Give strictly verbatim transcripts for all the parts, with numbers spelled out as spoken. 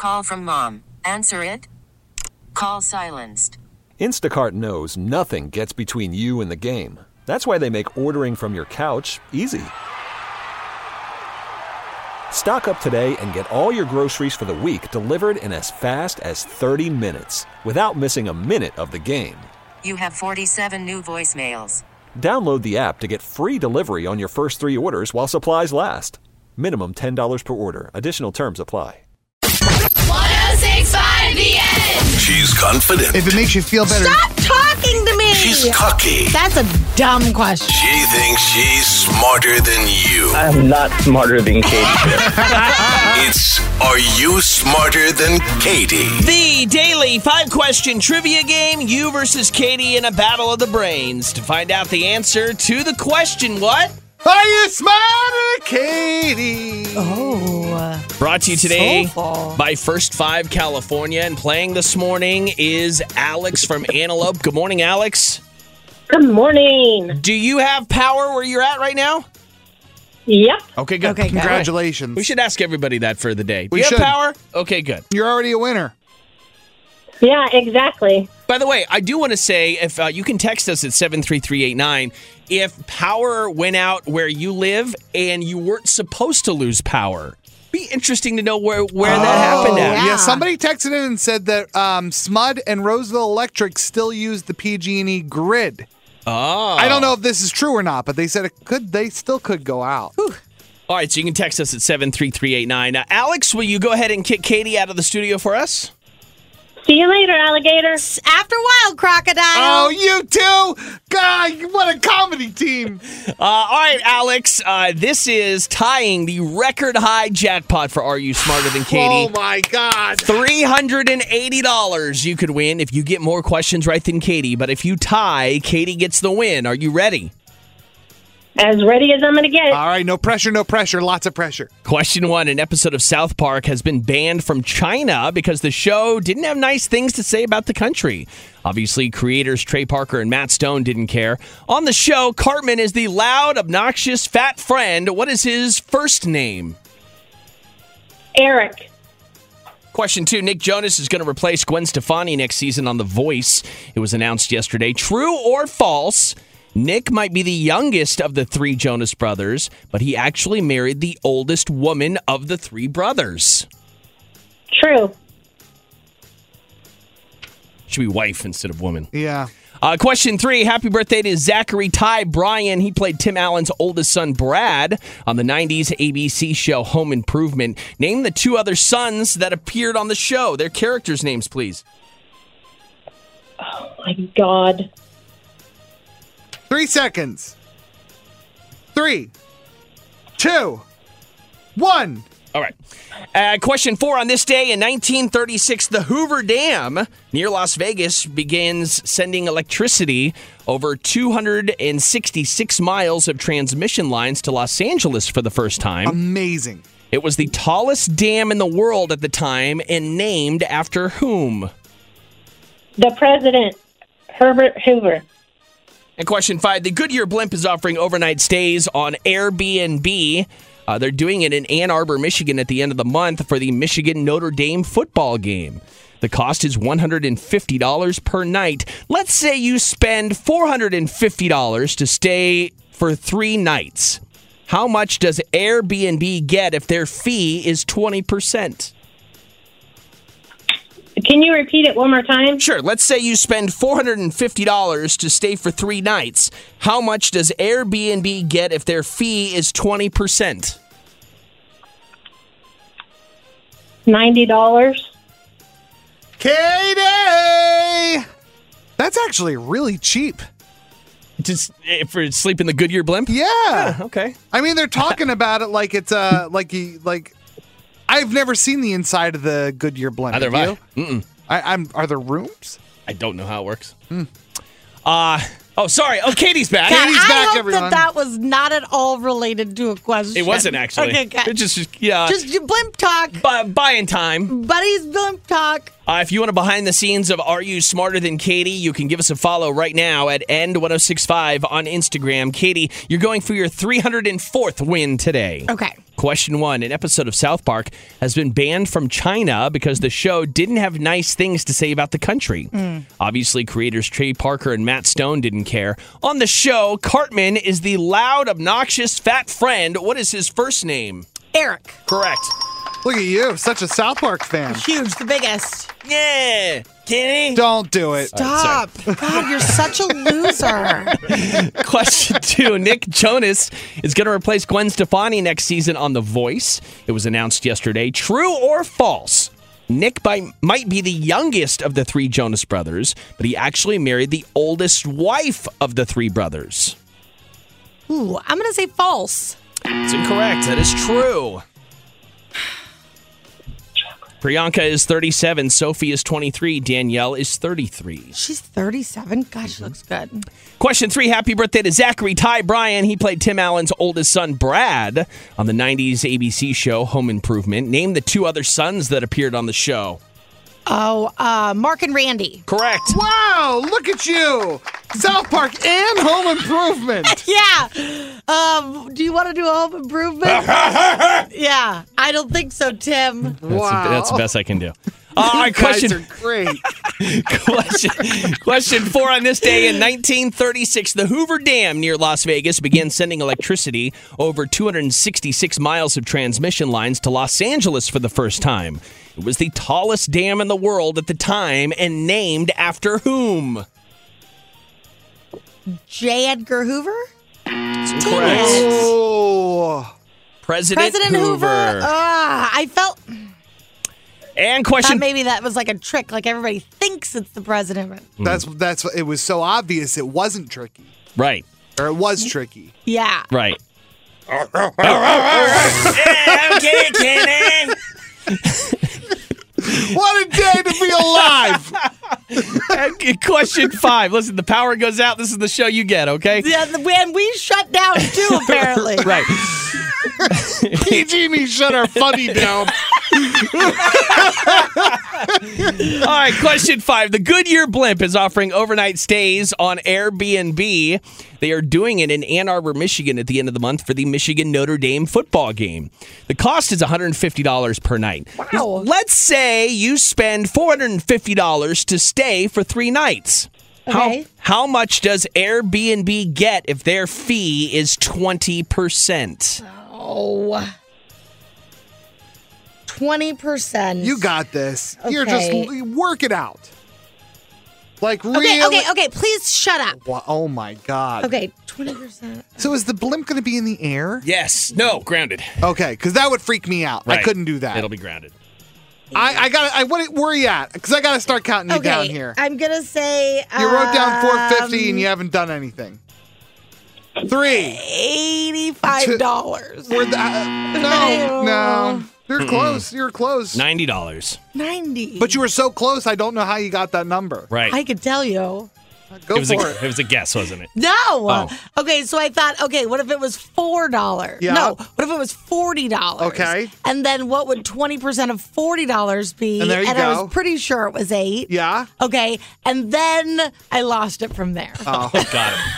call from mom. Answer it. Call silenced. Instacart knows nothing gets between you and the game. That's why they make ordering from your couch easy. Stock up today and get all your groceries for the week delivered in as fast as thirty minutes without missing a minute of the game. You have forty-seven new voicemails. Download the app to get free delivery on your first three orders while supplies last. Minimum ten dollars per order. Additional terms apply. one oh six point five The Edge. She's confident. If it makes you feel better. Stop talking to me. She's cocky. That's a dumb question. She thinks she's smarter than you. I'm not smarter than Katie. It's Are You Smarter Than Katie? The daily five-question trivia game, you versus Katie in a battle of the brains. To find out the answer to the question, what? Are you smarter, Katie? Oh. Brought to you today Soulful. by First Five California. And playing this morning is Alex from Antelope. Good morning, Alex. Good morning. Do you have power where you're at right now? Yep. Okay, good. Okay, good. Congratulations. We should ask everybody that for the day. Do We you should. have power? Okay, good. You're already a winner. Yeah, exactly. By the way, I do want to say, if uh, you can text us at seven three three eight nine, if power went out where you live and you weren't supposed to lose power, be interesting to know where, where that happened at. Yeah. Yeah. somebody texted in and said that um, S M U D and Roseville Electric still use the P G and E grid. Oh. I don't know if this is true or not, but they said it could. They still could go out. All right, so you can text us at seven three three eight nine. Uh, Alex, will you go ahead and kick Katie out of the studio for us? See you later, alligator. After a while, crocodile. Oh, you two! God, what a comedy team! Uh, all right, Alex, uh, this is tying the record high jackpot for Are You Smarter Than Katie? Oh my God! three hundred eighty dollars you could win if you get more questions right than Katie. But if you tie, Katie gets the win. Are you ready? As ready as I'm going to get. All right, no pressure, no pressure, lots of pressure. Question one. An episode of South Park has been banned from China because the show didn't have nice things to say about the country. Obviously, creators Trey Parker and Matt Stone didn't care. On the show, Cartman is the loud, obnoxious, fat friend. What is his first name? Eric. Question two. Nick Jonas is going to replace Gwen Stefani next season on The Voice. It was announced yesterday. True or false? Nick might be the youngest of the three Jonas brothers, but he actually married the oldest woman of the three brothers. True. Should be wife instead of woman. Yeah. Uh, question three. Happy birthday to Zachary Ty Bryan. He played Tim Allen's oldest son, Brad, on the nineties A B C show Home Improvement. Name the two other sons that appeared on the show. Their characters' names, please. Oh, my God. Three seconds. Three, two, one. All right. Uh, question four. On this day in nineteen thirty-six, the Hoover Dam near Las Vegas begins sending electricity over two hundred sixty-six miles of transmission lines to Los Angeles for the first time. Amazing. It was the tallest dam in the world at the time and named after whom? The president, Herbert Hoover. And question five. The Goodyear blimp is offering overnight stays on Airbnb. Uh, they're doing it in Ann Arbor, Michigan at the end of the month for the Michigan Notre Dame football game. The cost is one hundred fifty dollars per night. Let's say you spend four hundred fifty dollars to stay for three nights. How much does Airbnb get if their fee is twenty percent? Can you repeat it one more time? Sure. Let's say you spend four hundred fifty dollars to stay for three nights. How much does Airbnb get if their fee is twenty percent? ninety dollars. Katie! That's actually really cheap. Just eh, for sleep in the Goodyear blimp? Yeah. Okay. I mean, they're talking about it like it's uh like you like. I've never seen the inside of the Goodyear blimp. Neither have have you? I. Mm-mm. I, I'm. Are there rooms? I don't know how it works. Hmm. Uh, oh, sorry. Oh, Katie's back. God, Katie's I back, hope everyone. that that was not at all related to a question. It wasn't actually. Okay, good. It just, yeah. Just your blimp talk. bu- buying time. Buddy's blimp talk. Uh, if you want a behind the scenes of Are You Smarter Than Katie, you can give us a follow right now at End ten sixty-five on Instagram. Katie, you're going for your three hundred fourth win today. Okay. Question one. An episode of South Park has been banned from China because the show didn't have nice things to say about the country. Mm. Obviously, creators Trey Parker and Matt Stone didn't care. On the show, Cartman is the loud, obnoxious, fat friend. What is his first name? Eric. Correct. Look at you, such a South Park fan. Huge, the biggest. Yeah. Kenny? Don't do it. Stop. Right, God, you're such a loser. Question two. Nick Jonas is going to replace Gwen Stefani next season on The Voice. It was announced yesterday. True or false? Nick by, might be the youngest of the three Jonas brothers, but he actually married the oldest wife of the three brothers. Ooh, I'm going to say false. It's incorrect. That is true. Priyanka is thirty-seven. Sophie is twenty-three. Danielle is thirty-three. She's thirty-seven. God, she looks good. Question three. Happy birthday to Zachary Ty Bryan. He played Tim Allen's oldest son, Brad, on the nineties A B C show Home Improvement. Name the two other sons that appeared on the show. Oh, uh, Mark and Randy. Correct. Wow, look at you. South Park and Home Improvement. Yeah. Um, do you want to do a Home Improvement? Yeah. I don't think so, Tim. That's, Wow. the, that's the best I can do. All right, You guys question. are great. question, question four. On this day in nineteen thirty-six, the Hoover Dam near Las Vegas began sending electricity over two hundred sixty-six miles of transmission lines to Los Angeles for the first time. It was the tallest dam in the world at the time and named after whom? J. Edgar Hoover? Correct. Oh. President, President Hoover. Ah, I felt And thought question. maybe that was like a trick. Like everybody thinks it's the president. That's that's it was so obvious it wasn't tricky. Right. Or it was tricky. Yeah. Right. Okay, Kenny. What a day to be alive. And question five. Listen, the power goes out. This is the show you get, okay? Yeah, the- when we shut down too, apparently. Right. P G and me shut our funny down. All right, question five. The Goodyear Blimp is offering overnight stays on Airbnb. They are doing it in Ann Arbor, Michigan at the end of the month for the Michigan Notre Dame football game. The cost is one hundred fifty dollars per night. Wow. Let's say you spend four hundred fifty dollars to stay for three nights. Okay. How, how much does Airbnb get if their fee is twenty percent? Oh. twenty percent. You got this. You're just Okay. work it out. Like really. Okay, okay, okay. Please shut up. Wha- Oh my God. Okay, twenty percent. So is the blimp going to be in the air? Yes. No. Grounded. Okay, because that would freak me out. I Right. couldn't do that. It'll be grounded. I, I got. I what? Where are you at? Because I got to start counting you Okay, down here. I'm gonna say You wrote down four fifty um, and you haven't done anything. Three. eighty-five dollars. We're the, uh, no, no. You're close. You're close. ninety dollars. ninety. But you were so close. I don't know how you got that number. Right. I could tell you. Go it was for a, it. it was a guess, wasn't it? No. Oh. Okay, so I thought, okay, what if it was four dollars? Yeah. No, what if it was forty dollars? Okay. And then what would twenty percent of forty dollars be? And there you I go. was pretty sure it was eight. Yeah. Okay, and then I lost it from there. Oh. Got it.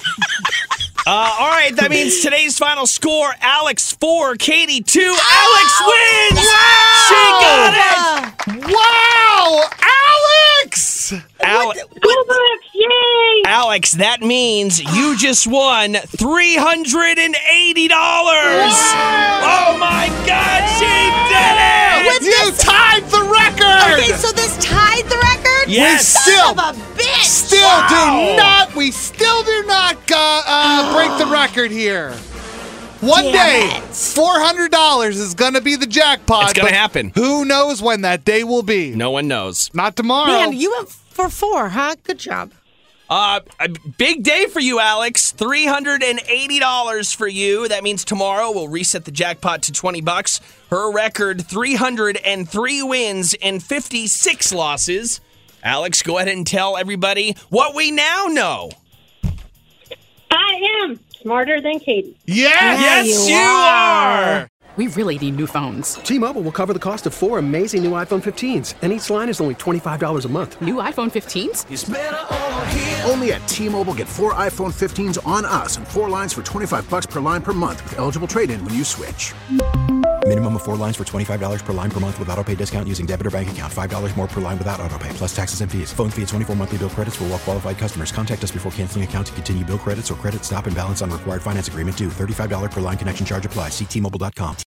Uh, all right, that means today's final score: Alex four, Katie two. Alex wins. She got it. Wow, Alex! Alex, Yay! Alex, that means you just won three hundred and eighty dollars. Oh my God, she did it! You tied the record. Okay, so this tied the record? Yes. We still, Son of a bitch! still Wow. do not. We still do not uh, uh, break the record here. One Damn day, it. four hundred dollars is going to be the jackpot. It's gonna but happen. Who knows when that day will be? No one knows. Not tomorrow. Man, you went for four, huh? Good job. Uh, a big day for you, Alex. three hundred eighty dollars for you. That means tomorrow we'll reset the jackpot to twenty bucks. Her record, three hundred three wins and fifty-six losses. Alex, go ahead and tell everybody what we now know. I am smarter than Katie. Yes. Yes, you you are. are. we really need new phones. T-Mobile will cover the cost of four amazing new iPhone fifteens, and each line is only twenty-five dollars a month. New iPhone fifteens? It's better over here. Only at T-Mobile, get four iPhone fifteens on us and four lines for twenty-five bucks per line per month with eligible trade-in when you switch. Minimum of four lines for twenty-five dollars per line per month with autopay discount using debit or bank account. five dollars more per line without autopay, plus taxes and fees. Phone fee at twenty-four monthly bill credits for well-qualified customers. Contact us before canceling account to continue bill credits or credit stop and balance on required finance agreement due. thirty-five dollars per line connection charge applies. See T Mobile dot com.